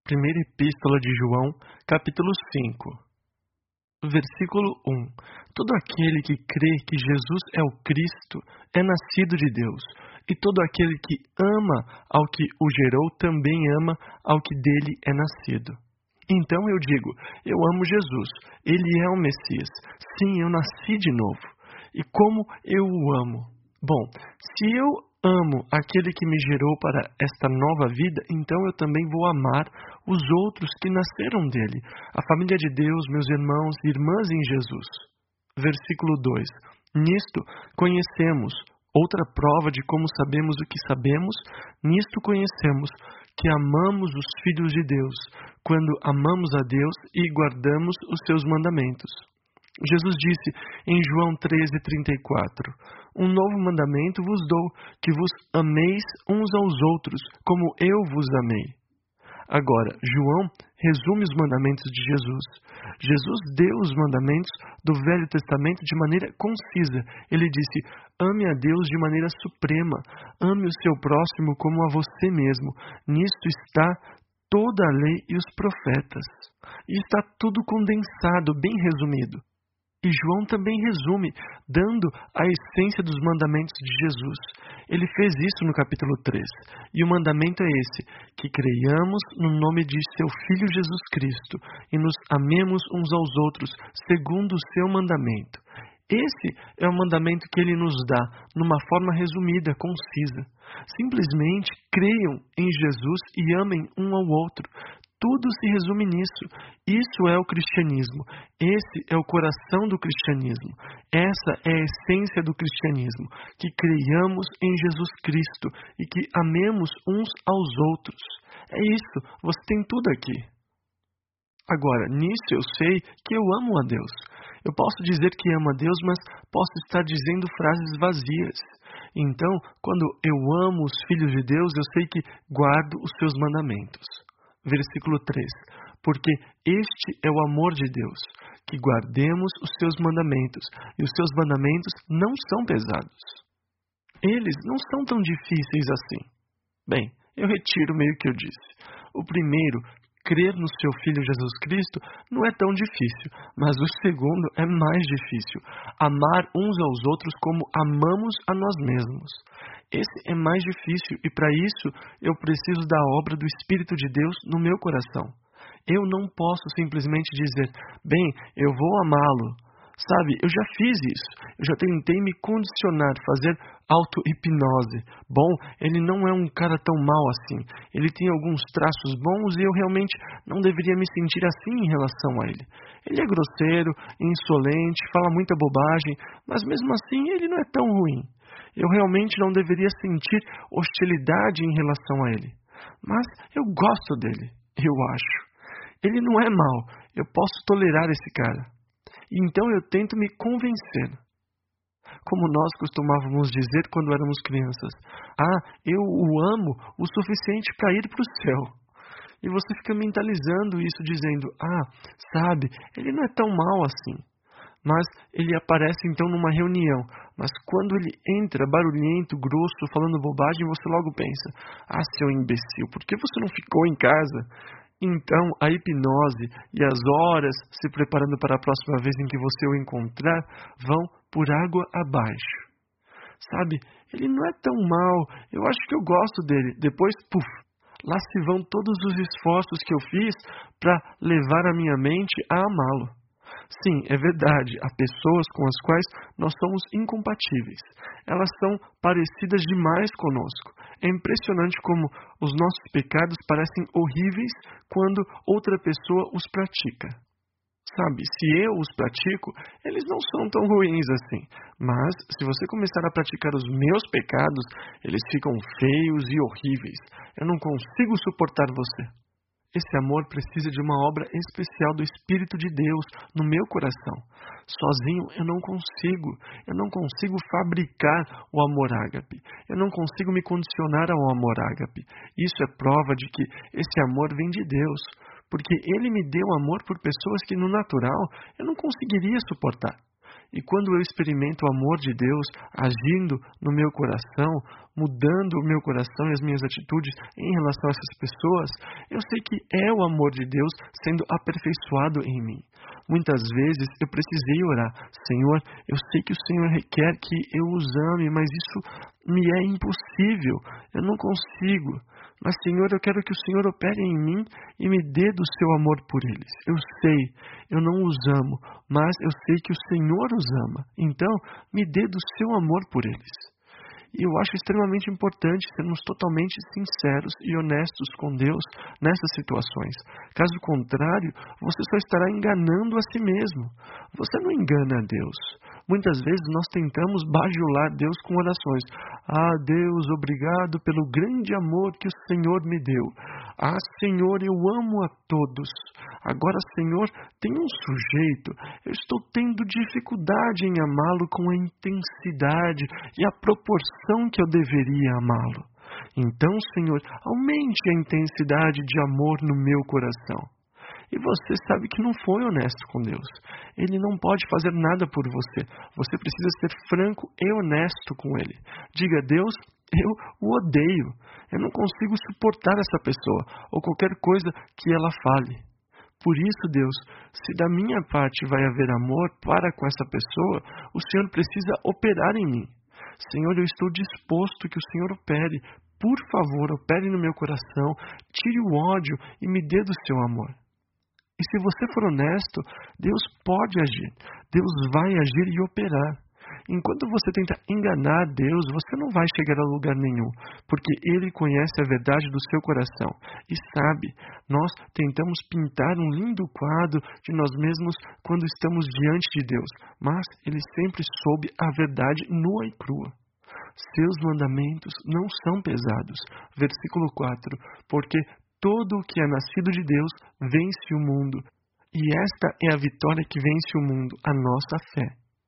Primeira Epístola de João, capítulo 5, versículo 1. Todo aquele que crê que Jesus é o Cristo é nascido de Deus, e todo aquele que ama ao que o gerou também ama ao que dele é nascido. Então eu digo, eu amo Jesus, ele é o Messias. Sim, eu nasci de novo. E como eu o amo? Bom, se eu amo aquele que me gerou para esta nova vida, então eu também vou amar os outros que nasceram dele, a família de Deus, meus irmãos e irmãs em Jesus. Versículo 2. Nisto conhecemos, outra prova de como sabemos o que sabemos, nisto conhecemos que amamos os filhos de Deus, quando amamos a Deus e guardamos os seus mandamentos. Jesus disse em João 13:34, um novo mandamento vos dou, que vos ameis uns aos outros, como eu vos amei. Agora, João resume os mandamentos de Jesus. Jesus deu os mandamentos do Velho Testamento de maneira concisa. Ele disse, ame a Deus de maneira suprema, ame o seu próximo como a você mesmo. Nisto está toda a lei e os profetas. E está tudo condensado, bem resumido. E João também resume, dando a essência dos mandamentos de Jesus. Ele fez isso no capítulo 3. E o mandamento é esse, que creiamos no nome de seu Filho Jesus Cristo e nos amemos uns aos outros, segundo o seu mandamento. Esse é o mandamento que ele nos dá, numa forma resumida, concisa. Simplesmente creiam em Jesus e amem um ao outro. Tudo se resume nisso. Isso é o cristianismo. Esse é o coração do cristianismo. Essa é a essência do cristianismo. Que creiamos em Jesus Cristo e que amemos uns aos outros. É isso. Você tem tudo aqui. Agora, nisso eu sei que eu amo a Deus. Eu posso dizer que amo a Deus, mas posso estar dizendo frases vazias. Então, quando eu amo os filhos de Deus, eu sei que guardo os seus mandamentos. Versículo 3. Porque este é o amor de Deus, que guardemos os seus mandamentos, e os seus mandamentos não são pesados. Eles não são tão difíceis assim. Bem, eu retiro meio que eu disse. O primeiro, crer no seu Filho Jesus Cristo, não é tão difícil, mas o segundo é mais difícil. Amar uns aos outros como amamos a nós mesmos. Esse é mais difícil e para isso eu preciso da obra do Espírito de Deus no meu coração. Eu não posso simplesmente dizer, bem, eu vou amá-lo. Sabe, eu já fiz isso. Eu já tentei me condicionar, fazer auto-hipnose. Bom, ele não é um cara tão mau assim. Ele tem alguns traços bons e eu realmente não deveria me sentir assim em relação a ele. Ele é grosseiro, insolente, fala muita bobagem, mas mesmo assim ele não é tão ruim. Eu realmente não deveria sentir hostilidade em relação a ele. Mas eu gosto dele, eu acho. Ele não é mau, eu posso tolerar esse cara. Então eu tento me convencer. Como nós costumávamos dizer quando éramos crianças. Eu o amo o suficiente para ir para o céu. E você fica mentalizando isso dizendo, sabe, ele não é tão mau assim. Mas ele aparece então numa reunião. Mas quando ele entra barulhento, grosso, falando bobagem, você logo pensa, seu imbecil, por que você não ficou em casa? Então a hipnose e as horas se preparando para a próxima vez em que você o encontrar vão por água abaixo. Sabe, ele não é tão mau, eu acho que eu gosto dele. Depois, lá se vão todos os esforços que eu fiz para levar a minha mente a amá-lo. Sim, é verdade, há pessoas com as quais nós somos incompatíveis. Elas são parecidas demais conosco. É impressionante como os nossos pecados parecem horríveis quando outra pessoa os pratica. Sabe, se eu os pratico, eles não são tão ruins assim. Mas, se você começar a praticar os meus pecados, eles ficam feios e horríveis. Eu não consigo suportar você. Esse amor precisa de uma obra especial do Espírito de Deus no meu coração. Sozinho eu não consigo fabricar o amor ágape. Eu não consigo me condicionar ao amor ágape. Isso é prova de que esse amor vem de Deus, porque Ele me deu amor por pessoas que no natural eu não conseguiria suportar. E quando eu experimento o amor de Deus agindo no meu coração, mudando o meu coração e as minhas atitudes em relação a essas pessoas, eu sei que é o amor de Deus sendo aperfeiçoado em mim. Muitas vezes eu precisei orar: Senhor, eu sei que o Senhor requer que eu os ame, mas isso me é impossível, eu não consigo. Mas, Senhor, eu quero que o Senhor opere em mim e me dê do seu amor por eles. Eu sei, eu não os amo, mas eu sei que o Senhor os ama. Então, me dê do seu amor por eles. E eu acho extremamente importante sermos totalmente sinceros e honestos com Deus nessas situações. Caso contrário, você só estará enganando a si mesmo. Você não engana a Deus. Muitas vezes nós tentamos bajular Deus com orações. Ah, Deus, obrigado pelo grande amor que o Senhor me deu. Ah, Senhor, eu amo a todos. Agora, Senhor, tem um sujeito, eu estou tendo dificuldade em amá-lo com a intensidade e a proporção que eu deveria amá-lo. Então, Senhor, aumente a intensidade de amor no meu coração. E você sabe que não foi honesto com Deus. Ele não pode fazer nada por você. Você precisa ser franco e honesto com Ele. Diga: Deus, eu o odeio. Eu não consigo suportar essa pessoa ou qualquer coisa que ela fale. Por isso, Deus, se da minha parte vai haver amor para com essa pessoa, o Senhor precisa operar em mim. Senhor, eu estou disposto que o Senhor opere. Por favor, opere no meu coração, tire o ódio e me dê do seu amor. E se você for honesto, Deus pode agir. Deus vai agir e operar. Enquanto você tenta enganar Deus, você não vai chegar a lugar nenhum, porque Ele conhece a verdade do seu coração e sabe. Nós tentamos pintar um lindo quadro de nós mesmos quando estamos diante de Deus, mas Ele sempre soube a verdade nua e crua. Seus mandamentos não são pesados. Versículo 4. Porque todo o que é nascido de Deus vence o mundo, e esta é a vitória que vence o mundo, a nossa fé.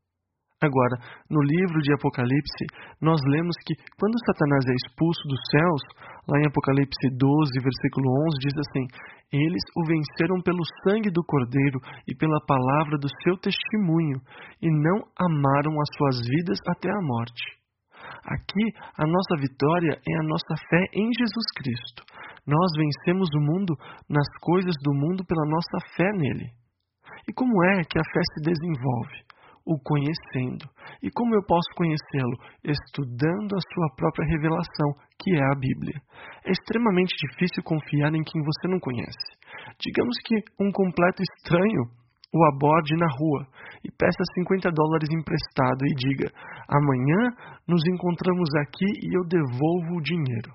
Agora, no livro de Apocalipse, nós lemos que quando Satanás é expulso dos céus, lá em Apocalipse 12, versículo 11, diz assim: eles o venceram pelo sangue do Cordeiro e pela palavra do seu testemunho, e não amaram as suas vidas até a morte. Aqui, a nossa vitória é a nossa fé em Jesus Cristo. Nós vencemos o mundo nas coisas do mundo pela nossa fé nele. E como é que a fé se desenvolve? O conhecendo. E como eu posso conhecê-lo? Estudando a sua própria revelação, que é a Bíblia. É extremamente difícil confiar em quem você não conhece. Digamos que um completo estranho o aborde na rua e peça $50 emprestado e diga: amanhã nos encontramos aqui e eu devolvo o dinheiro.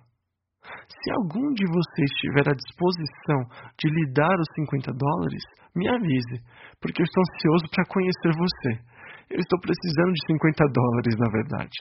Se algum de vocês estiver à disposição de lhe dar os $50, me avise, porque eu estou ansioso para conhecer você. Eu estou precisando de $50, na verdade.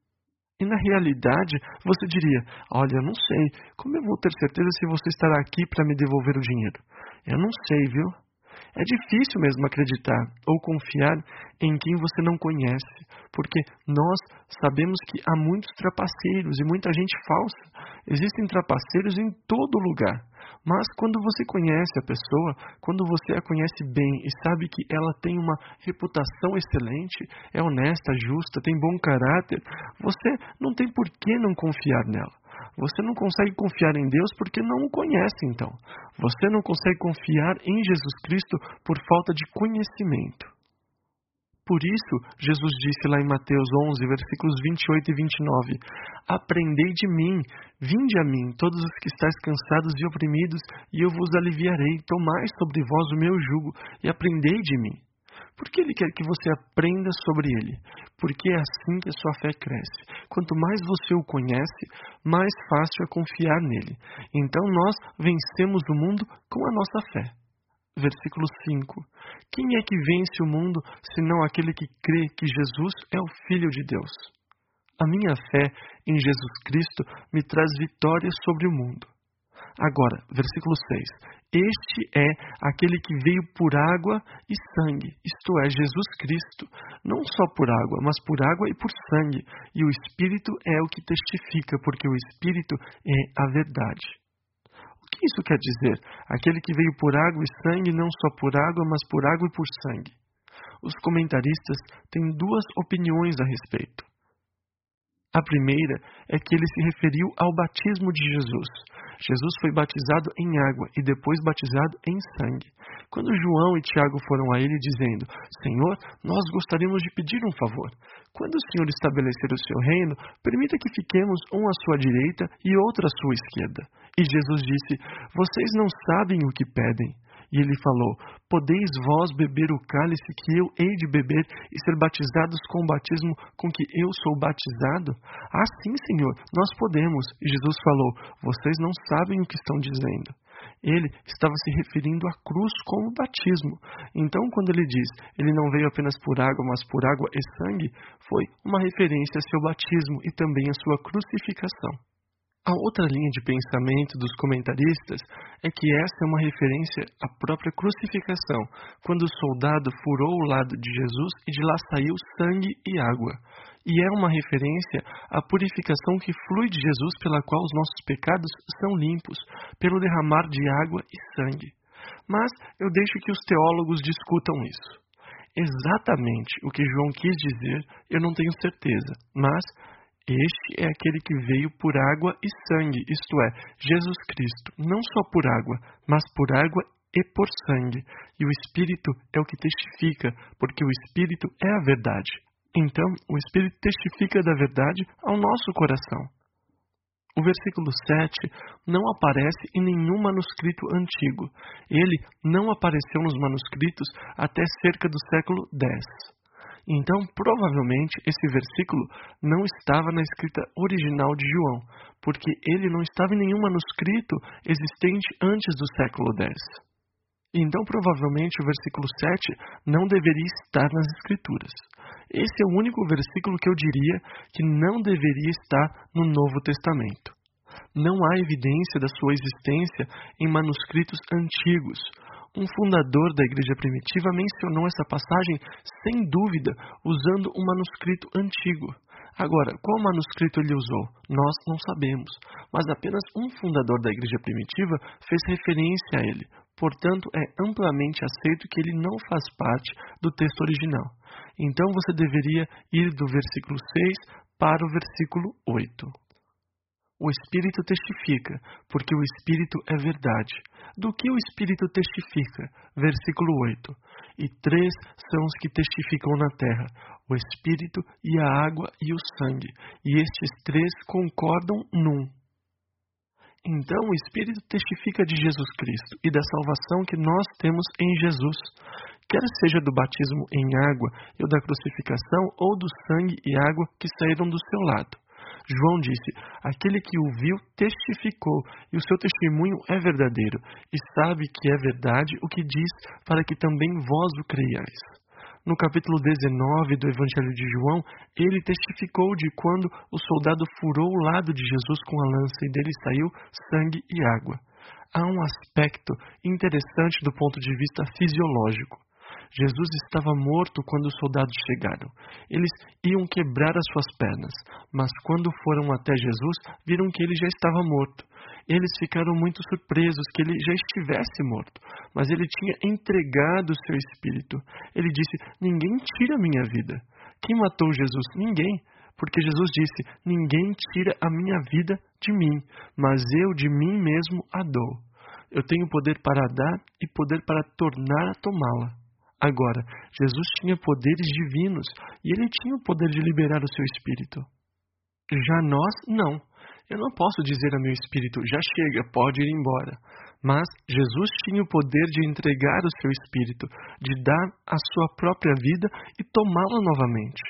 E na realidade, você diria: olha, eu não sei, como eu vou ter certeza se você estará aqui para me devolver o dinheiro? Eu não sei, viu? É difícil mesmo acreditar ou confiar em quem você não conhece, porque nós sabemos que há muitos trapaceiros e muita gente falsa. Existem trapaceiros em todo lugar, mas quando você conhece a pessoa, quando você a conhece bem e sabe que ela tem uma reputação excelente, é honesta, justa, tem bom caráter, você não tem por que não confiar nela. Você não consegue confiar em Deus porque não o conhece, então. Você não consegue confiar em Jesus Cristo por falta de conhecimento. Por isso, Jesus disse lá em Mateus 11, versículos 28 e 29, aprendei de mim, vinde a mim, todos os que estáis cansados e oprimidos, e eu vos aliviarei, tomai sobre vós o meu jugo, e aprendei de mim. Por que Ele quer que você aprenda sobre Ele? Porque é assim que a sua fé cresce. Quanto mais você o conhece, mais fácil é confiar nele. Então nós vencemos o mundo com a nossa fé. Versículo 5. Quem é que vence o mundo, senão aquele que crê que Jesus é o Filho de Deus? A minha fé em Jesus Cristo me traz vitória sobre o mundo. Agora, versículo 6. Este é aquele que veio por água e sangue, isto é, Jesus Cristo, não só por água, mas por água e por sangue. E o Espírito é o que testifica, porque o Espírito é a verdade. O que isso quer dizer? Aquele que veio por água e sangue, não só por água, mas por água e por sangue. os comentaristas têm duas opiniões a respeito. A primeira é que ele se referiu ao batismo de Jesus. Jesus foi batizado em água e depois batizado em sangue. Quando João e Tiago foram a ele dizendo: Senhor, nós gostaríamos de pedir um favor. Quando o Senhor estabelecer o seu reino, permita que fiquemos um à sua direita e outro à sua esquerda. E Jesus disse: Vocês não sabem o que pedem. E ele falou: Podeis vós beber o cálice que eu hei de beber e ser batizados com o batismo com que eu sou batizado? Ah, sim, Senhor, nós podemos. E Jesus falou: Vocês não sabem o que estão dizendo. Ele estava se referindo à cruz como batismo. Então, quando ele diz: Ele não veio apenas por água, mas por água e sangue, foi uma referência a seu batismo e também à sua crucificação. A outra linha de pensamento dos comentaristas é que essa é uma referência à própria crucificação, quando o soldado furou o lado de Jesus e de lá saiu sangue e água. E é uma referência à purificação que flui de Jesus, pela qual os nossos pecados são limpos, pelo derramar de água e sangue. Mas eu deixo que os teólogos discutam isso. Exatamente o que João quis dizer, eu não tenho certeza, mas este é aquele que veio por água e sangue, isto é, Jesus Cristo, não só por água, mas por água e por sangue. E o Espírito é o que testifica, porque o Espírito é a verdade. Então, o Espírito testifica da verdade ao nosso coração. O versículo 7 não aparece em nenhum manuscrito antigo. Ele não apareceu nos manuscritos até cerca do século X. Então, provavelmente, esse versículo não estava na escrita original de João, porque ele não estava em nenhum manuscrito existente antes do século X. Então, provavelmente, o versículo 7 não deveria estar nas escrituras. Esse é o único versículo que eu diria que não deveria estar no Novo Testamento. Não há evidência da sua existência em manuscritos antigos. Um fundador da igreja primitiva mencionou essa passagem sem dúvida usando um manuscrito antigo. Agora, qual manuscrito ele usou? Nós não sabemos, mas apenas um fundador da igreja primitiva fez referência a ele. Portanto, é amplamente aceito que ele não faz parte do texto original. Então, você deveria ir do versículo 6 para o versículo 8. O Espírito testifica, porque o Espírito é verdade. Do que o Espírito testifica? Versículo 8. E 3 são os que testificam na terra, o Espírito e a água e o sangue, e estes 3 concordam num. Então o Espírito testifica de Jesus Cristo e da salvação que nós temos em Jesus, quer seja do batismo em água e o da crucificação, ou do sangue e água que saíram do seu lado. João disse: aquele que o viu testificou, e o seu testemunho é verdadeiro, e sabe que é verdade o que diz, para que também vós o creiais. No capítulo 19 do Evangelho de João, ele testificou de quando o soldado furou o lado de Jesus com a lança e dele saiu sangue e água. Há um aspecto interessante do ponto de vista fisiológico. Jesus estava morto quando os soldados chegaram. Eles iam quebrar as suas pernas, mas quando foram até Jesus, viram que ele já estava morto. Eles ficaram muito surpresos que ele já estivesse morto, mas ele tinha entregado o seu espírito. Ele disse: ninguém tira a minha vida. Quem matou Jesus? Ninguém. Porque Jesus disse: ninguém tira a minha vida de mim, mas eu de mim mesmo a dou. Eu tenho poder para dar e poder para tornar a tomá-la. Agora, Jesus tinha poderes divinos e ele tinha o poder de liberar o seu espírito. Já nós, não. Eu não posso dizer a meu espírito: já chega, pode ir embora. Mas Jesus tinha o poder de entregar o seu espírito, de dar a sua própria vida e tomá-la novamente.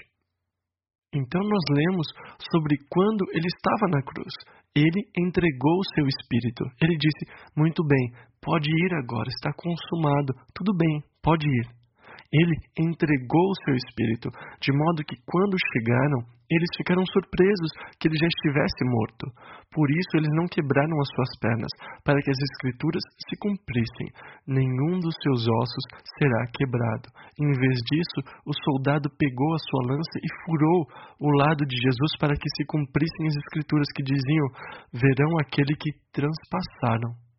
Então nós lemos sobre quando ele estava na cruz. Ele entregou o seu espírito. Ele disse: muito bem, pode ir agora, está consumado. Tudo bem, pode ir. Ele entregou o seu espírito, de modo que quando chegaram, eles ficaram surpresos que ele já estivesse morto. Por isso eles não quebraram as suas pernas, para que as escrituras se cumprissem. Nenhum dos seus ossos será quebrado. Em vez disso, o soldado pegou a sua lança e furou o lado de Jesus para que se cumprissem as escrituras que diziam: verão aquele que transpassaram.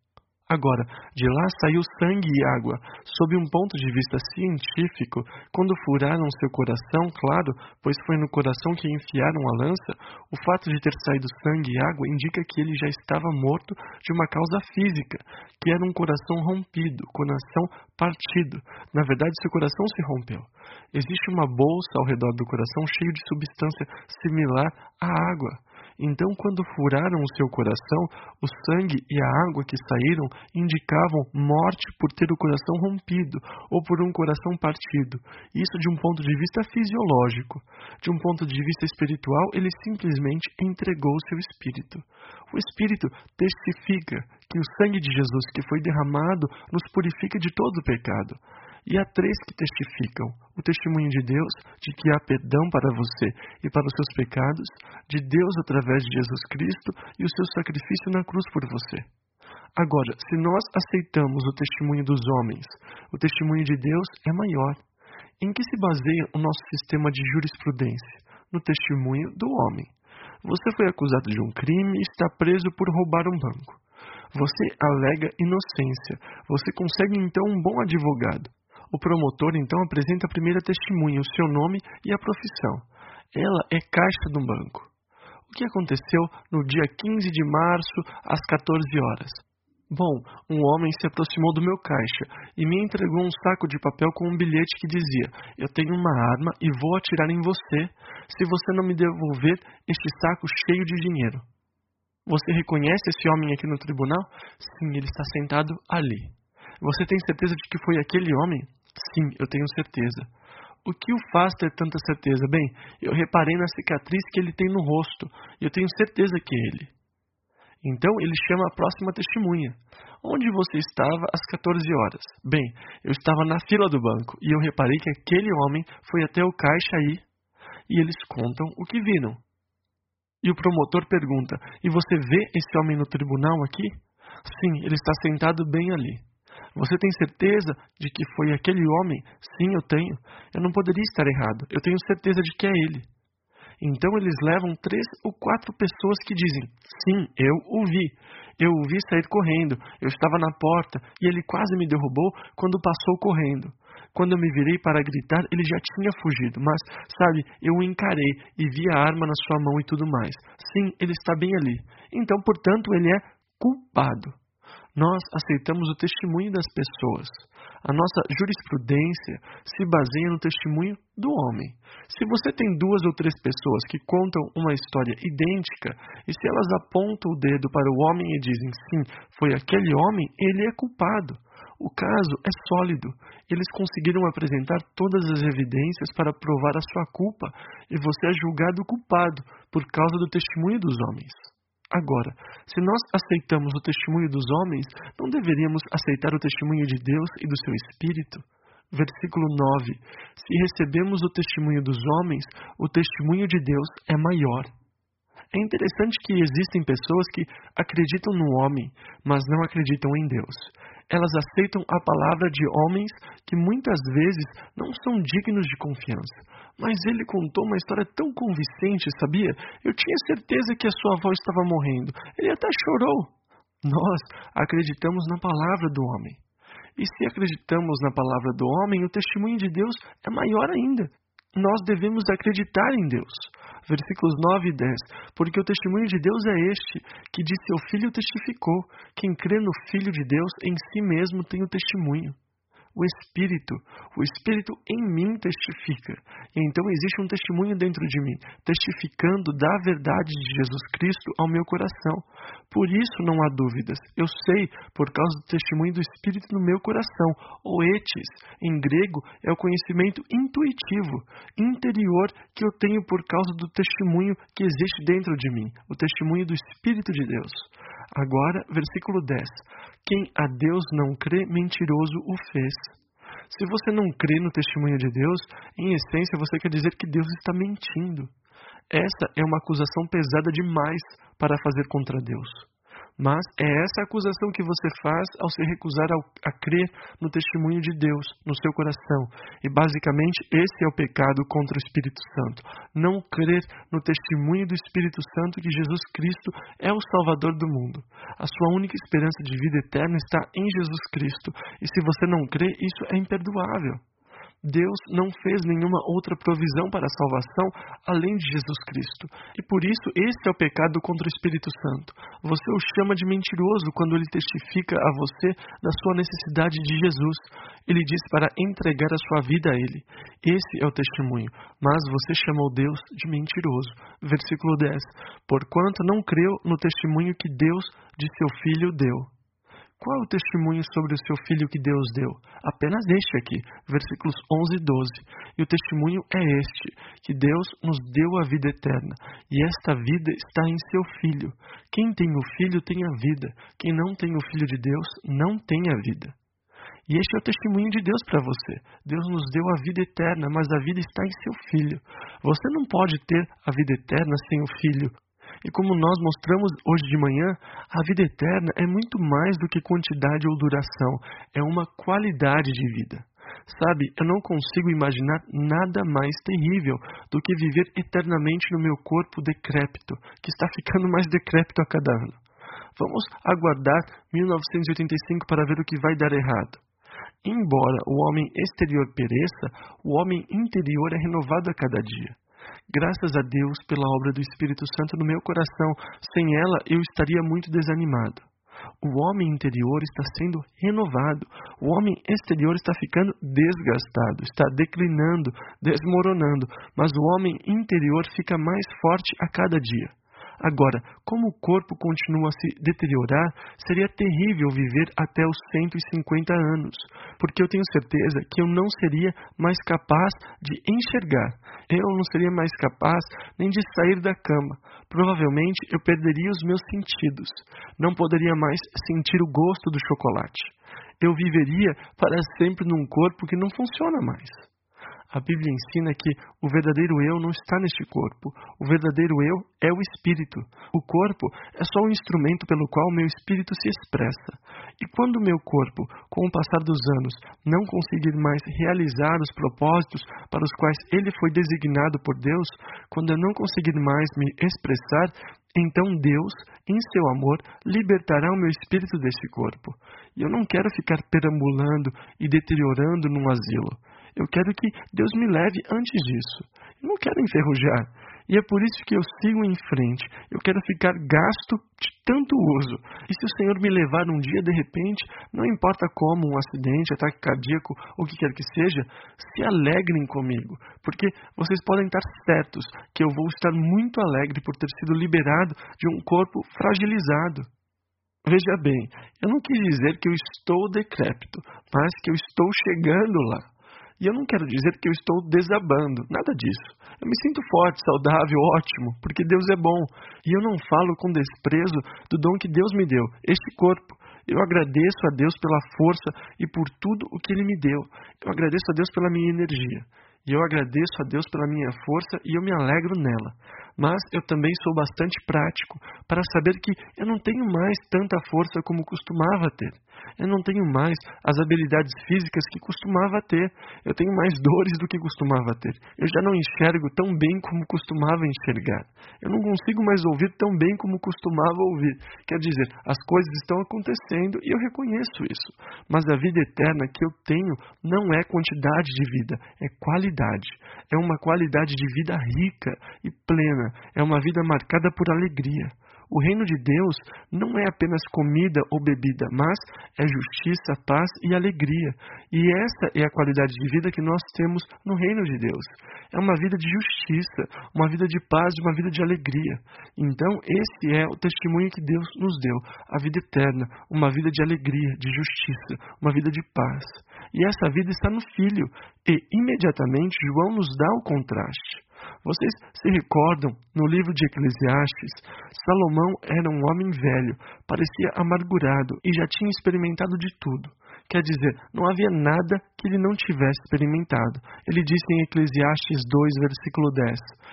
Agora, de lá saiu sangue e água. Sob um ponto de vista científico, quando furaram seu coração, claro, pois foi no coração que enfiaram a lança, o fato de ter saído sangue e água indica que ele já estava morto de uma causa física, que era um coração rompido, coração partido. Na verdade, seu coração se rompeu. Existe uma bolsa ao redor do coração cheia de substância similar à água. Então, quando furaram o seu coração, o sangue e a água que saíram indicavam morte por ter o coração rompido ou por um coração partido. Isso de um ponto de vista fisiológico. De um ponto de vista espiritual, ele simplesmente entregou seu espírito. O espírito testifica que o sangue de Jesus que foi derramado nos purifica de todo o pecado. E há três que testificam: o testemunho de Deus, de que há perdão para você e para os seus pecados, de Deus através de Jesus Cristo e o seu sacrifício na cruz por você. Agora, se nós aceitamos o testemunho dos homens, o testemunho de Deus é maior. Em que se baseia o nosso sistema de jurisprudência? No testemunho do homem. Você foi acusado de um crime e está preso por roubar um banco. Você alega inocência. Você consegue então um bom advogado. O promotor, então, apresenta a primeira testemunha, o seu nome e a profissão. Ela é caixa do banco. O que aconteceu no dia 15 de março, às 14 horas? Bom, um homem se aproximou do meu caixa e me entregou um saco de papel com um bilhete que dizia: eu tenho uma arma e vou atirar em você se você não me devolver este saco cheio de dinheiro. Você reconhece esse homem aqui no tribunal? Sim, ele está sentado ali. Você tem certeza de que foi aquele homem? Sim, eu tenho certeza. O que o faz ter tanta certeza? Bem, eu reparei na cicatriz que ele tem no rosto e eu tenho certeza que é ele. Então ele chama a próxima testemunha. Onde você estava às 14 horas? Bem, eu estava na fila do banco e eu reparei que aquele homem foi até o caixa aí. E eles contam o que viram. E o promotor pergunta: e você vê esse homem no tribunal aqui? Sim, ele está sentado bem ali. Você tem certeza de que foi aquele homem? Sim, eu tenho. Eu não poderia estar errado. Eu tenho certeza de que é ele. Então eles levam 3 ou 4 pessoas que dizem: sim, eu o vi. Eu o vi sair correndo. Eu estava na porta e ele quase me derrubou quando passou correndo. Quando eu me virei para gritar, ele já tinha fugido. Mas, sabe, eu o encarei e vi a arma na sua mão e tudo mais. Sim, ele está bem ali. Então, portanto, ele é culpado. Nós aceitamos o testemunho das pessoas. A nossa jurisprudência se baseia no testemunho do homem. Se você tem 2 ou 3 pessoas que contam uma história idêntica, e se elas apontam o dedo para o homem e dizem: sim, foi aquele homem, ele é culpado. O caso é sólido. Eles conseguiram apresentar todas as evidências para provar a sua culpa, e você é julgado culpado por causa do testemunho dos homens. Agora, se nós aceitamos o testemunho dos homens, não deveríamos aceitar o testemunho de Deus e do seu Espírito? Versículo 9. Se recebemos o testemunho dos homens, o testemunho de Deus é maior. É interessante que existem pessoas que acreditam no homem, mas não acreditam em Deus. Elas aceitam a palavra de homens que muitas vezes não são dignos de confiança. Mas ele contou uma história tão convincente, sabia? Eu tinha certeza que a sua avó estava morrendo. Ele até chorou. Nós acreditamos na palavra do homem. E se acreditamos na palavra do homem, o testemunho de Deus é maior ainda. Nós devemos acreditar em Deus. Versículos 9 e 10. Porque o testemunho de Deus é este, que de seu Filho testificou. Quem crê no Filho de Deus, em si mesmo tem o testemunho. O Espírito em mim testifica. E então existe um testemunho dentro de mim, testificando da verdade de Jesus Cristo ao meu coração. Por isso não há dúvidas. Eu sei, por causa do testemunho do Espírito no meu coração. O etis, em grego, é o conhecimento intuitivo, interior, que eu tenho por causa do testemunho que existe dentro de mim, o testemunho do Espírito de Deus. Agora, versículo 10. Quem a Deus não crê, mentiroso o fez. Se você não crê no testemunho de Deus, em essência você quer dizer que Deus está mentindo. Essa é uma acusação pesada demais para fazer contra Deus. Mas é essa acusação que você faz ao se recusar a crer no testemunho de Deus no seu coração. E basicamente esse é o pecado contra o Espírito Santo. Não crer no testemunho do Espírito Santo que Jesus Cristo é o Salvador do mundo. A sua única esperança de vida eterna está em Jesus Cristo. E se você não crê, isso é imperdoável. Deus não fez nenhuma outra provisão para a salvação além de Jesus Cristo. E por isso, esse é o pecado contra o Espírito Santo. Você o chama de mentiroso quando ele testifica a você da sua necessidade de Jesus. Ele diz para entregar a sua vida a ele. Esse é o testemunho. Mas você chamou Deus de mentiroso. Versículo 10. Porquanto não creu no testemunho que Deus de seu Filho deu. Qual é o testemunho sobre o seu Filho que Deus deu? Apenas este aqui, versículos 11 e 12. E o testemunho é este, que Deus nos deu a vida eterna, e esta vida está em seu Filho. Quem tem o Filho tem a vida, quem não tem o Filho de Deus não tem a vida. E este é o testemunho de Deus para você. Deus nos deu a vida eterna, mas a vida está em seu Filho. Você não pode ter a vida eterna sem o Filho. E como nós mostramos hoje de manhã, a vida eterna é muito mais do que quantidade ou duração. É uma qualidade de vida. Sabe, eu não consigo imaginar nada mais terrível do que viver eternamente no meu corpo decrépito, que está ficando mais decrépito a cada ano. Vamos aguardar 1985 para ver o que vai dar errado. Embora o homem exterior pereça, o homem interior é renovado a cada dia. Graças a Deus pela obra do Espírito Santo no meu coração. Sem ela, eu estaria muito desanimado. O homem interior está sendo renovado. O homem exterior está ficando desgastado, está declinando, desmoronando. Mas o homem interior fica mais forte a cada dia. Agora, como o corpo continua a se deteriorar, seria terrível viver até os 150 anos, porque eu tenho certeza que eu não seria mais capaz de enxergar. Eu não seria mais capaz nem de sair da cama. Provavelmente eu perderia os meus sentidos. Não poderia mais sentir o gosto do chocolate. Eu viveria para sempre num corpo que não funciona mais. A Bíblia ensina que o verdadeiro eu não está neste corpo. O verdadeiro eu é o espírito. O corpo é só um instrumento pelo qual o meu espírito se expressa. E quando o meu corpo, com o passar dos anos, não conseguir mais realizar os propósitos para os quais ele foi designado por Deus, quando eu não conseguir mais me expressar, então Deus, em seu amor, libertará o meu espírito desse corpo. E eu não quero ficar perambulando e deteriorando num asilo. Eu quero que Deus me leve antes disso. Eu não quero enferrujar. E é por isso que eu sigo em frente. Eu quero ficar gasto de tanto uso. E se o Senhor me levar um dia, de repente, não importa como, um acidente, ataque cardíaco, ou o que quer que seja, se alegrem comigo. Porque vocês podem estar certos que eu vou estar muito alegre por ter sido liberado de um corpo fragilizado. Veja bem, eu não quis dizer que eu estou decrépito, mas que eu estou chegando lá. E eu não quero dizer que eu estou desabando, nada disso. Eu me sinto forte, saudável, ótimo, porque Deus é bom. E eu não falo com desprezo do dom que Deus me deu, este corpo. Eu agradeço a Deus pela força e por tudo o que Ele me deu. Eu agradeço a Deus pela minha energia. E eu agradeço a Deus pela minha força e eu me alegro nela. Mas eu também sou bastante prático para saber que eu não tenho mais tanta força como costumava ter. Eu não tenho mais as habilidades físicas que costumava ter. Eu tenho mais dores do que costumava ter. Eu já não enxergo tão bem como costumava enxergar. Eu não consigo mais ouvir tão bem como costumava ouvir. Quer dizer, as coisas estão acontecendo e eu reconheço isso. Mas a vida eterna que eu tenho não é quantidade de vida, é qualidade. É uma qualidade de vida rica e plena. É uma vida marcada por alegria. O reino de Deus não é apenas comida ou bebida, mas é justiça, paz e alegria. E essa é a qualidade de vida que nós temos no reino de Deus. É uma vida de justiça, uma vida de paz, uma vida de alegria. Então, esse é o testemunho que Deus nos deu, a vida eterna, uma vida de alegria, de justiça, uma vida de paz. E essa vida está no Filho. E, imediatamente, João nos dá o contraste. Vocês se recordam, no livro de Eclesiastes, Salomão era um homem velho, parecia amargurado e já tinha experimentado de tudo. Quer dizer, não havia nada que ele não tivesse experimentado. Ele disse em Eclesiastes 2, versículo 10,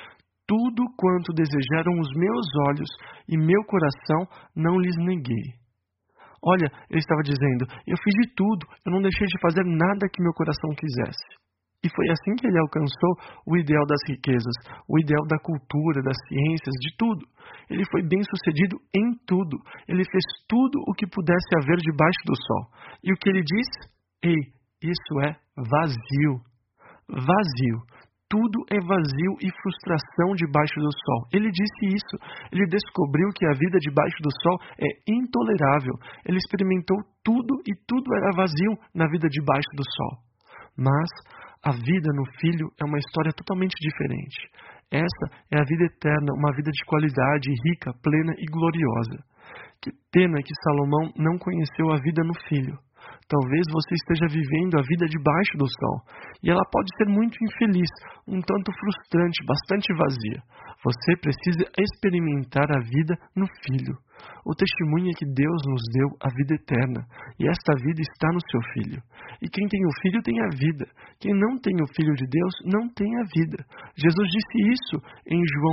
tudo quanto desejaram os meus olhos e meu coração não lhes neguei. Olha, ele estava dizendo, eu fiz de tudo, eu não deixei de fazer nada que meu coração quisesse. E foi assim que ele alcançou o ideal das riquezas, o ideal da cultura, das ciências, de tudo. Ele foi bem-sucedido em tudo. Ele fez tudo o que pudesse haver debaixo do sol. E o que ele diz? Ei, isso é vazio. Vazio. Tudo é vazio e frustração debaixo do sol. Ele disse isso. Ele descobriu que a vida debaixo do sol é intolerável. Ele experimentou tudo e tudo era vazio na vida debaixo do sol. Mas a vida no Filho é uma história totalmente diferente. Essa é a vida eterna, uma vida de qualidade, rica, plena e gloriosa. Que pena que Salomão não conheceu a vida no Filho. Talvez você esteja vivendo a vida debaixo do sol, e ela pode ser muito infeliz, um tanto frustrante, bastante vazia. Você precisa experimentar a vida no Filho. O testemunho é que Deus nos deu a vida eterna, e esta vida está no seu Filho. E quem tem o Filho tem a vida. Quem não tem o Filho de Deus não tem a vida. Jesus disse isso em João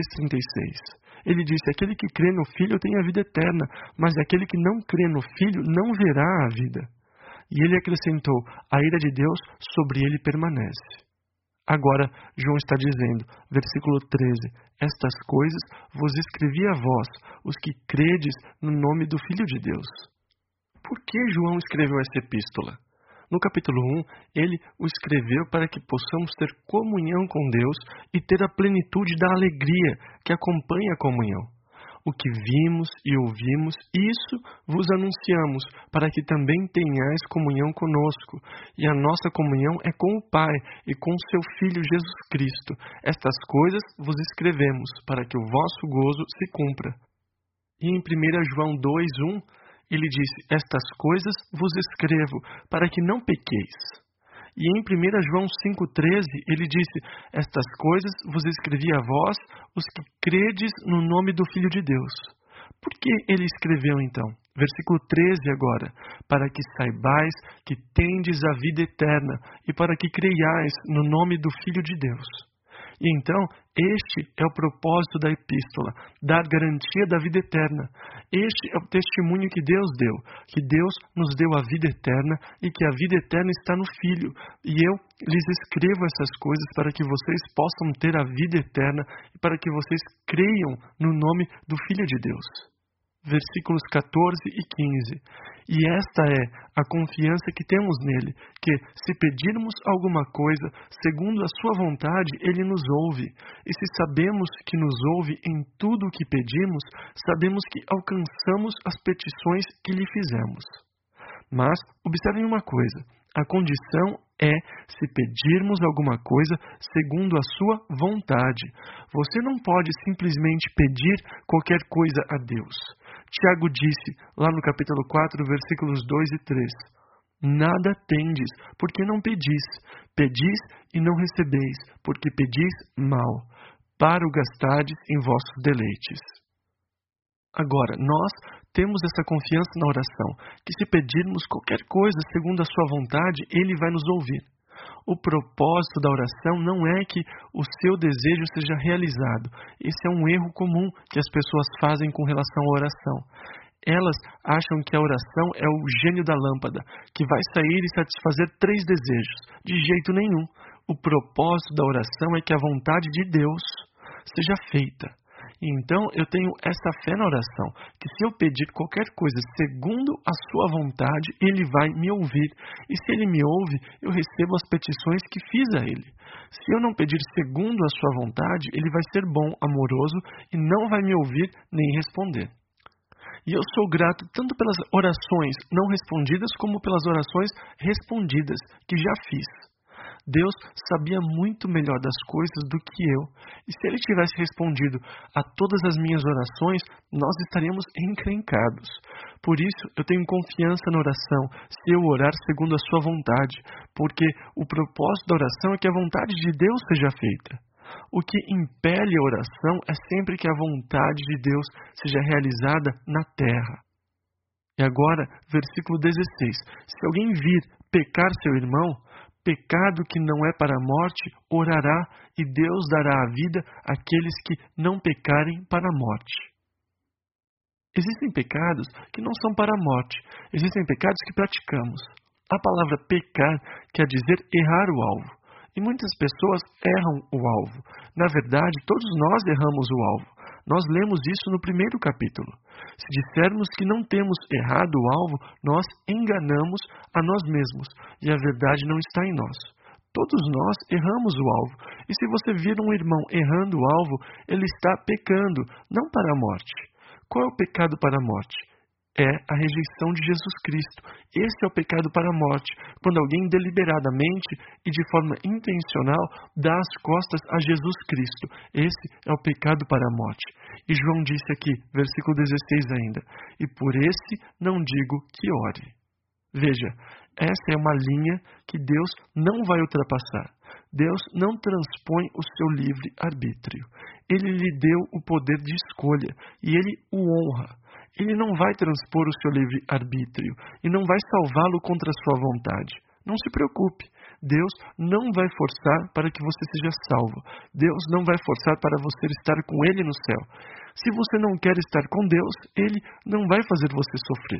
3,36. Ele disse, aquele que crê no Filho tem a vida eterna, mas aquele que não crê no Filho não verá a vida. E ele acrescentou, a ira de Deus sobre ele permanece. Agora, João está dizendo, versículo 13, estas coisas vos escrevi a vós, os que credes no nome do Filho de Deus. Por que João escreveu essa epístola? No capítulo 1, ele o escreveu para que possamos ter comunhão com Deus e ter a plenitude da alegria que acompanha a comunhão. O que vimos e ouvimos, isso vos anunciamos, para que também tenhais comunhão conosco. E a nossa comunhão é com o Pai e com seu Filho Jesus Cristo. Estas coisas vos escrevemos, para que o vosso gozo se cumpra. E em 1 João 2,1, ele disse, estas coisas vos escrevo, para que não pequeis. E em 1 João 5,13, ele disse, estas coisas vos escrevi a vós, os que credes no nome do Filho de Deus. Por que ele escreveu então? Versículo 13 agora, para que saibais que tendes a vida eterna, e para que creiais no nome do Filho de Deus. E então, este é o propósito da epístola, dar garantia da vida eterna. Este é o testemunho que Deus deu, que Deus nos deu a vida eterna e que a vida eterna está no Filho. E eu lhes escrevo essas coisas para que vocês possam ter a vida eterna e para que vocês creiam no nome do Filho de Deus. Versículos 14 e 15. E esta é a confiança que temos nele, que, se pedirmos alguma coisa, segundo a sua vontade, ele nos ouve. E se sabemos que nos ouve em tudo o que pedimos, sabemos que alcançamos as petições que lhe fizemos. Mas, observem uma coisa, a condição é se pedirmos alguma coisa segundo a sua vontade. Você não pode simplesmente pedir qualquer coisa a Deus. Tiago disse, lá no capítulo 4, versículos 2 e 3, nada tendes, porque não pedis. Pedis e não recebeis, porque pedis mal, para o gastardes em vossos deleites. Agora, nós temos essa confiança na oração, que se pedirmos qualquer coisa segundo a sua vontade, ele vai nos ouvir. O propósito da oração não é que o seu desejo seja realizado. Esse é um erro comum que as pessoas fazem com relação à oração. Elas acham que a oração é o gênio da lâmpada, que vai sair e satisfazer 3 desejos. De jeito nenhum. O propósito da oração é que a vontade de Deus seja feita. Então, eu tenho essa fé na oração, que se eu pedir qualquer coisa segundo a sua vontade, ele vai me ouvir. E se ele me ouve, eu recebo as petições que fiz a ele. Se eu não pedir segundo a sua vontade, ele vai ser bom, amoroso e não vai me ouvir nem responder. E eu sou grato tanto pelas orações não respondidas como pelas orações respondidas que já fiz. Deus sabia muito melhor das coisas do que eu. E se Ele tivesse respondido a todas as minhas orações, nós estaríamos encrencados. Por isso, eu tenho confiança na oração, se eu orar segundo a sua vontade, porque o propósito da oração é que a vontade de Deus seja feita. O que impele a oração é sempre que a vontade de Deus seja realizada na terra. E agora, versículo 16. Se alguém vir pecar seu irmão, pecado que não é para a morte, orará e Deus dará a vida àqueles que não pecarem para a morte. Existem pecados que não são para a morte, existem pecados que praticamos. A palavra pecar quer dizer errar o alvo. E muitas pessoas erram o alvo. Na verdade, todos nós erramos o alvo. Nós lemos isso no primeiro capítulo. Se dissermos que não temos errado o alvo, nós enganamos a nós mesmos, e a verdade não está em nós. Todos nós erramos o alvo. E se você vir um irmão errando o alvo, ele está pecando, não para a morte. Qual é o pecado para a morte? É a rejeição de Jesus Cristo. Esse é o pecado para a morte, quando alguém deliberadamente e de forma intencional dá as costas a Jesus Cristo. Esse é o pecado para a morte. E João disse aqui, versículo 16 ainda, e por esse não digo que ore. Veja, essa é uma linha que Deus não vai ultrapassar. Deus não transpõe o seu livre-arbítrio. Ele lhe deu o poder de escolha e ele o honra. Ele não vai transpor o seu livre-arbítrio e não vai salvá-lo contra a sua vontade. Não se preocupe. Deus não vai forçar para que você seja salvo. Deus não vai forçar para você estar com Ele no céu. Se você não quer estar com Deus, Ele não vai fazer você sofrer.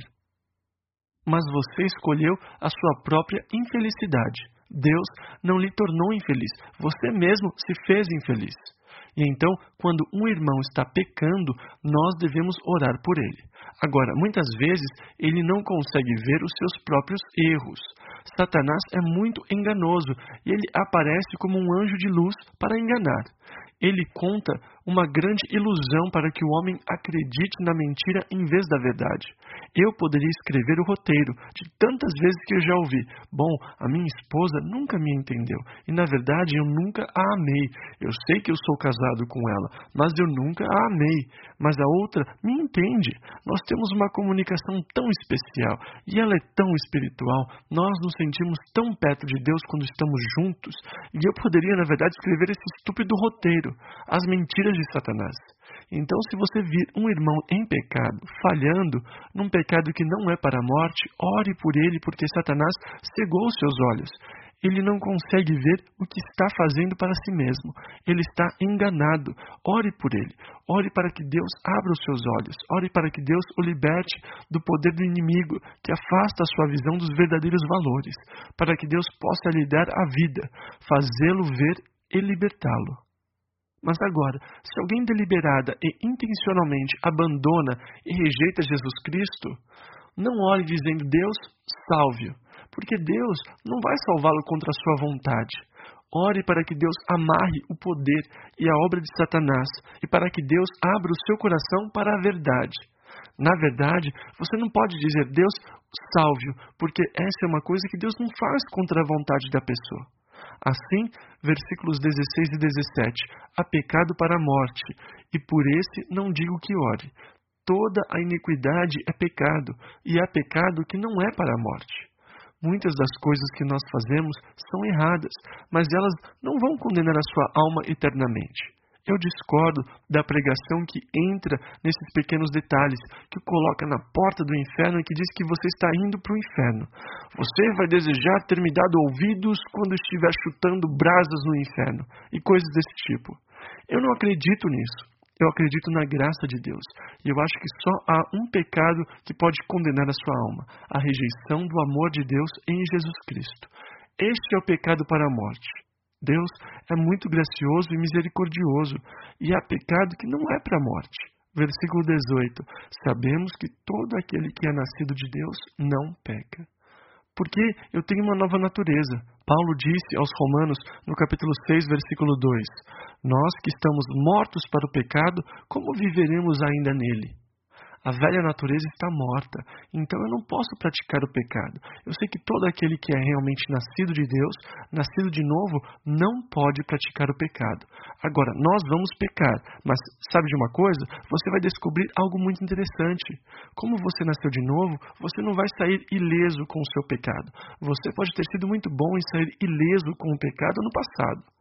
Mas você escolheu a sua própria infelicidade. Deus não lhe tornou infeliz. Você mesmo se fez infeliz. E então, quando um irmão está pecando, nós devemos orar por ele. Agora, muitas vezes, ele não consegue ver os seus próprios erros. Satanás é muito enganoso e ele aparece como um anjo de luz para enganar. Ele conta uma grande ilusão para que o homem acredite na mentira em vez da verdade. Eu poderia escrever o roteiro de tantas vezes que eu já ouvi. Bom, a minha esposa nunca me entendeu e, na verdade, eu nunca a amei. Eu sei que eu sou casado com ela, mas eu nunca a amei. Mas a outra me entende. Nós temos uma comunicação tão especial e ela é tão espiritual. Nós nos sentimos tão perto de Deus quando estamos juntos. E eu poderia, na verdade, escrever esse estúpido roteiro, as mentiras de Satanás. Então, se você vir um irmão em pecado, falhando, num pecado que não é para a morte, ore por ele, porque Satanás cegou os seus olhos. Ele não consegue ver o que está fazendo para si mesmo. Ele está enganado. Ore por ele. Ore para que Deus abra os seus olhos. Ore para que Deus o liberte do poder do inimigo, que afasta a sua visão dos verdadeiros valores, para que Deus possa lhe dar a vida, fazê-lo ver e libertá-lo. Mas agora, se alguém deliberada e intencionalmente abandona e rejeita Jesus Cristo, não ore dizendo, Deus, salve-o, porque Deus não vai salvá-lo contra a sua vontade. Ore para que Deus amarre o poder e a obra de Satanás e para que Deus abra o seu coração para a verdade. Na verdade, você não pode dizer, Deus, salve-o, porque essa é uma coisa que Deus não faz contra a vontade da pessoa. Assim, versículos 16 e 17, há pecado para a morte, e por esse não digo que ore. Toda a iniquidade é pecado, e há pecado que não é para a morte. Muitas das coisas que nós fazemos são erradas, mas elas não vão condenar a sua alma eternamente. Eu discordo da pregação que entra nesses pequenos detalhes, que coloca na porta do inferno e que diz que você está indo para o inferno. Você vai desejar ter me dado ouvidos quando estiver chutando brasas no inferno, e coisas desse tipo. Eu não acredito nisso. Eu acredito na graça de Deus. E eu acho que só há um pecado que pode condenar a sua alma: a rejeição do amor de Deus em Jesus Cristo. Este é o pecado para a morte. Deus é muito gracioso e misericordioso, e há pecado que não é para a morte. Versículo 18. Sabemos que todo aquele que é nascido de Deus não peca. Porque eu tenho uma nova natureza. Paulo disse aos Romanos, no capítulo 6, versículo 2, nós que estamos mortos para o pecado, como viveremos ainda nele? A velha natureza está morta, então eu não posso praticar o pecado. Eu sei que todo aquele que é realmente nascido de Deus, nascido de novo, não pode praticar o pecado. Agora, nós vamos pecar, mas sabe de uma coisa? Você vai descobrir algo muito interessante. Como você nasceu de novo, você não vai sair ileso com o seu pecado. Você pode ter sido muito bom em sair ileso com o pecado no passado.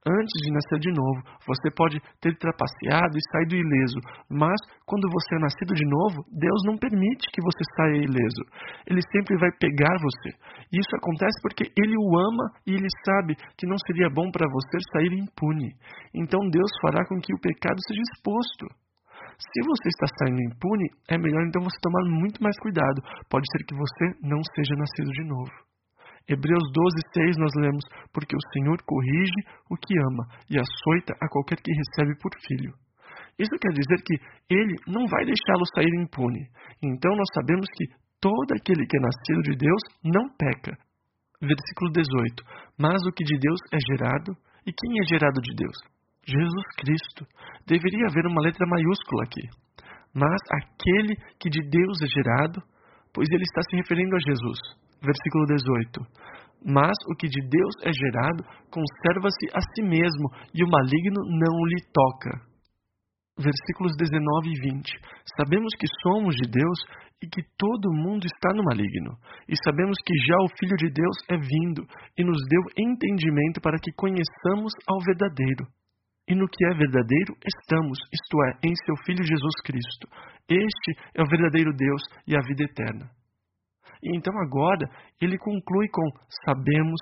Antes de nascer de novo, você pode ter trapaceado e saído ileso, mas quando você é nascido de novo, Deus não permite que você saia ileso. Ele sempre vai pegar você. E isso acontece porque Ele o ama e Ele sabe que não seria bom para você sair impune. Então Deus fará com que o pecado seja exposto. Se você está saindo impune, é melhor então você tomar muito mais cuidado. Pode ser que você não seja nascido de novo. Hebreus 12:6 nós lemos, porque o Senhor corrige o que ama e açoita a qualquer que recebe por filho. Isso quer dizer que Ele não vai deixá-lo sair impune. Então nós sabemos que todo aquele que é nascido de Deus não peca. Versículo 18. Mas o que de Deus é gerado, e quem é gerado de Deus? Jesus Cristo. Deveria haver uma letra maiúscula aqui. Mas aquele que de Deus é gerado, pois ele está se referindo a Jesus. Versículo 18. Mas o que de Deus é gerado, conserva-se a si mesmo, e o maligno não lhe toca. Versículos 19 e 20. Sabemos que somos de Deus e que todo mundo está no maligno. E sabemos que já o Filho de Deus é vindo e nos deu entendimento para que conheçamos ao verdadeiro. E no que é verdadeiro estamos, isto é, em seu Filho Jesus Cristo. Este é o verdadeiro Deus e a vida eterna. E então agora ele conclui com sabemos,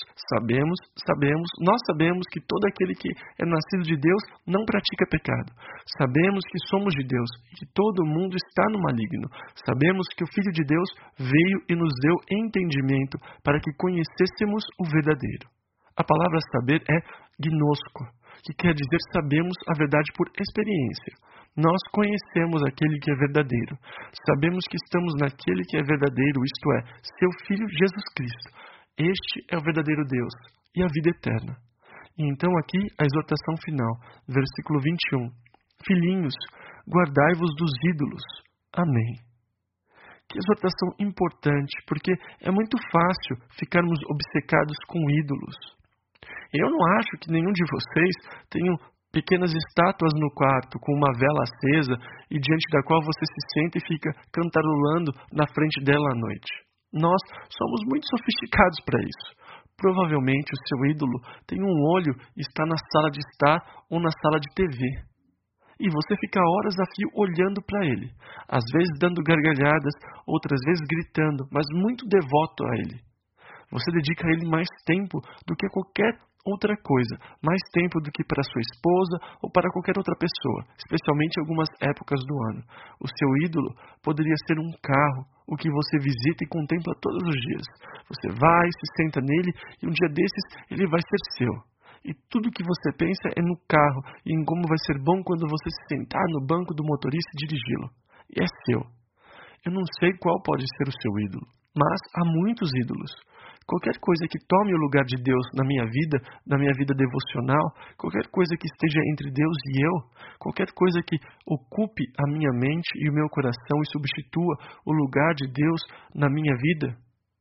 nós sabemos que todo aquele que é nascido de Deus não pratica pecado. Sabemos que somos de Deus e que todo mundo está no maligno. Sabemos que o Filho de Deus veio e nos deu entendimento para que conhecêssemos o verdadeiro. A palavra saber é gnosco, que quer dizer sabemos a verdade por experiência. Nós conhecemos aquele que é verdadeiro. Sabemos que estamos naquele que é verdadeiro, isto é, seu Filho Jesus Cristo. Este é o verdadeiro Deus e a vida eterna. E então aqui a exortação final, versículo 21. Filhinhos, guardai-vos dos ídolos. Amém. Que exortação importante, porque é muito fácil ficarmos obcecados com ídolos. Eu não acho que nenhum de vocês tenham pequenas estátuas no quarto, com uma vela acesa e diante da qual você se senta e fica cantarolando na frente dela à noite. Nós somos muito sofisticados para isso. Provavelmente o seu ídolo tem um olho e está na sala de estar ou na sala de TV. E você fica horas a fio olhando para ele, às vezes dando gargalhadas, outras vezes gritando, mas muito devoto a ele. Você dedica a ele mais tempo do que a qualquer outra coisa, mais tempo do que para sua esposa ou para qualquer outra pessoa, especialmente em algumas épocas do ano. O seu ídolo poderia ser um carro, o que você visita e contempla todos os dias. Você vai, se senta nele e um dia desses ele vai ser seu. E tudo que você pensa é no carro e em como vai ser bom quando você se sentar no banco do motorista e dirigi-lo. E é seu. Eu não sei qual pode ser o seu ídolo, mas há muitos ídolos. Qualquer coisa que tome o lugar de Deus na minha vida devocional, qualquer coisa que esteja entre Deus e eu, qualquer coisa que ocupe a minha mente e o meu coração e substitua o lugar de Deus na minha vida,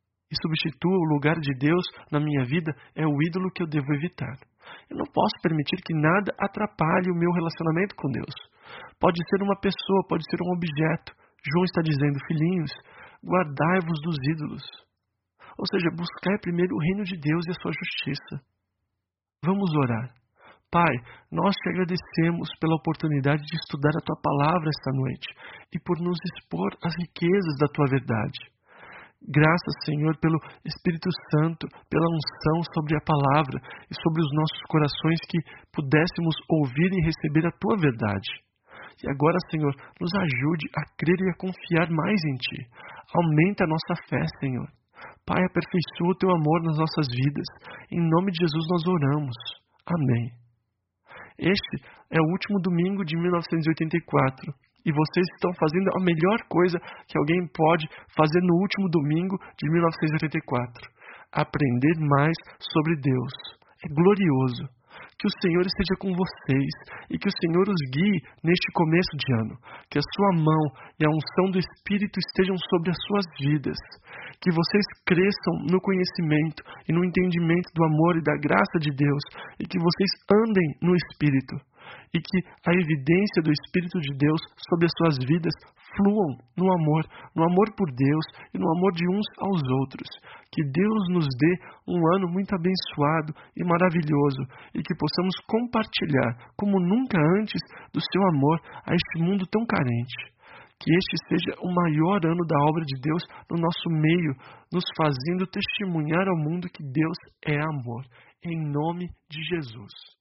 é o ídolo que eu devo evitar. Eu não posso permitir que nada atrapalhe o meu relacionamento com Deus. Pode ser uma pessoa, pode ser um objeto. João está dizendo, filhinhos, guardai-vos dos ídolos. Ou seja, buscai primeiro o reino de Deus e a sua justiça. Vamos orar. Pai, nós te agradecemos pela oportunidade de estudar a tua palavra esta noite e por nos expor as riquezas da tua verdade. Graças, Senhor, pelo Espírito Santo, pela unção sobre a palavra e sobre os nossos corações que pudéssemos ouvir e receber a tua verdade. E agora, Senhor, nos ajude a crer e a confiar mais em Ti. Aumenta a nossa fé, Senhor. Pai, aperfeiçoa o Teu amor nas nossas vidas. Em nome de Jesus nós oramos. Amém. Este é o último domingo de 1984. E vocês estão fazendo a melhor coisa que alguém pode fazer no último domingo de 1984. Aprender mais sobre Deus. É glorioso. Que o Senhor esteja com vocês e que o Senhor os guie neste começo de ano. Que a sua mão e a unção do Espírito estejam sobre as suas vidas. Que vocês cresçam no conhecimento e no entendimento do amor e da graça de Deus e que vocês andem no Espírito. e que a evidência do Espírito de Deus sobre as suas vidas fluam no amor por Deus e no amor de uns aos outros. Que Deus nos dê um ano muito abençoado e maravilhoso e que possamos compartilhar, como nunca antes, do seu amor a este mundo tão carente. Que este seja o maior ano da obra de Deus no nosso meio, nos fazendo testemunhar ao mundo que Deus é amor. Em nome de Jesus.